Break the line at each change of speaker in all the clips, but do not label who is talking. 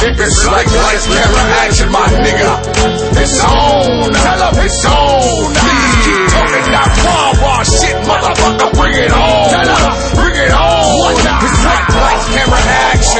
It's like lights, camera, action, my nigga. It's on, tell 'em it's on. Keep talking that wah-wah shit, motherfucker, bring it on. Tell 'em, bring it on. It's like lights, camera, action.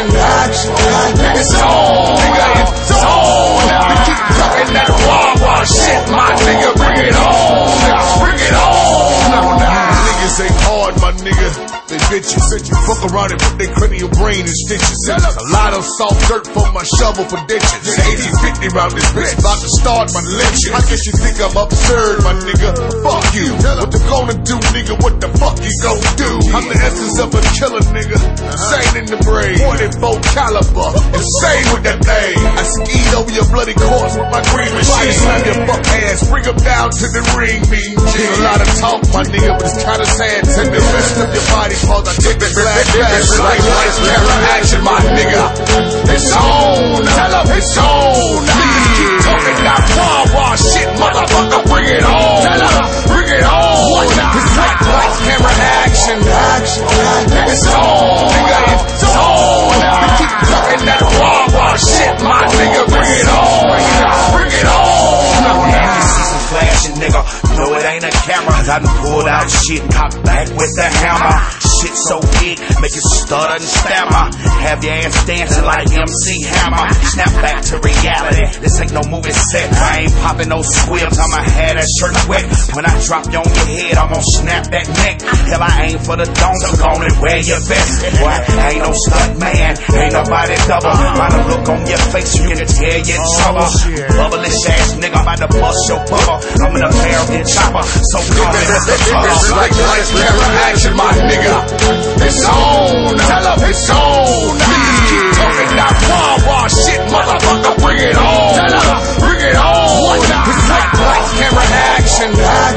It's on, nigga, it's on. Keep talking that wah-wah shit, my nigga, bring it on. Bring it on. Niggas ain't hard, my nigga. They bitches. Fuck around and put their cranial brain in stitches. A lot of soft dirt for my shovel for ditches. 80-50 round this bitch, about to start my lynching. I guess you think I'm absurd, my nigga. Fuck you. What you gonna do, nigga? What the fuck you gonna do? I'm the essence of a killer, nigga. Insane in the brain. 44 caliber. Insane with that thing. I skied over your bloody corpse with my green machine. Slam your fuck ass, bring them down to the ring, mean G. A lot of talk, my nigga, but it's kinda sad. Send the rest of your body. Cause I take the it's like lights, camera, action, my nigga. It's on, tell 'em it's on. Keep talking that wah-wah shit, motherfucker, bring it on. Tell 'em, bring it on. It's like lights, camera, action. It's on, nigga, it's on. Keep talking that wah-wah shit, my nigga, bring it on. Bring it on.
Flashing, nigga, no it ain't a camera. I done pulled out shit and caught back with the hammer. Shit so big, make you stutter and stammer. Have your ass dancing like MC Hammer. Snap back to reality, this ain't no movie set. I ain't popping no squibs, I'ma have that shirt wet. When I drop you on your head, I'm gonna snap that neck. Hell, I aim for the dome, so go on and wear your vest. Boy, I ain't no stunt man, ain't nobody double. By the look on your face, you can tell you're trouble. Bubblish ass nigga, I'm about to bust your bubble. I'm in a American chopper, so call it
it's like lights, camera, action, my nigga. It's on, tell 'em it's on. Keep talking that wah-wah shit, motherfucker, bring it on. Tell 'em, bring it on. It's like lights, camera, action.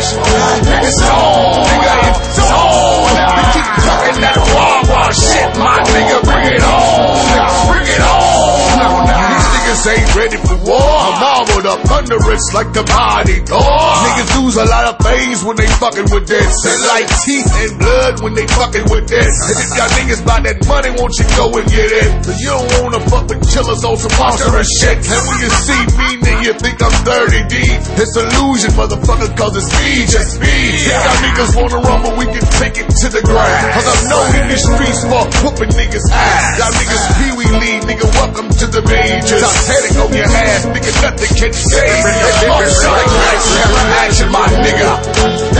It's on, nigga, it's on. Keep talking that wah-wah shit, my nigga, bring it on. Bring it on. These niggas ain't ready for war. I'm armored up, thunderous like the mighty Thor. Niggas lose a lot of things when they fucking with this. They like teeth and blood when they fucking with this. And if y'all niggas buy that money, won't you go and get it? So you don't wanna fuck with killers on some monstrous shit. And when you see me, then you think I'm 30 deep. It's illusion, motherfucker, cause it's me, just me. Y'all niggas wanna rumble, we can take it to the ground. Cause I'm known in these streets for whooping niggas' ass. Y'all niggas Pee-wee lead, nigga, welcome to the majors. Titanic on your ass, nigga, nothing can save me. It's like lights, camera, action, my nigga.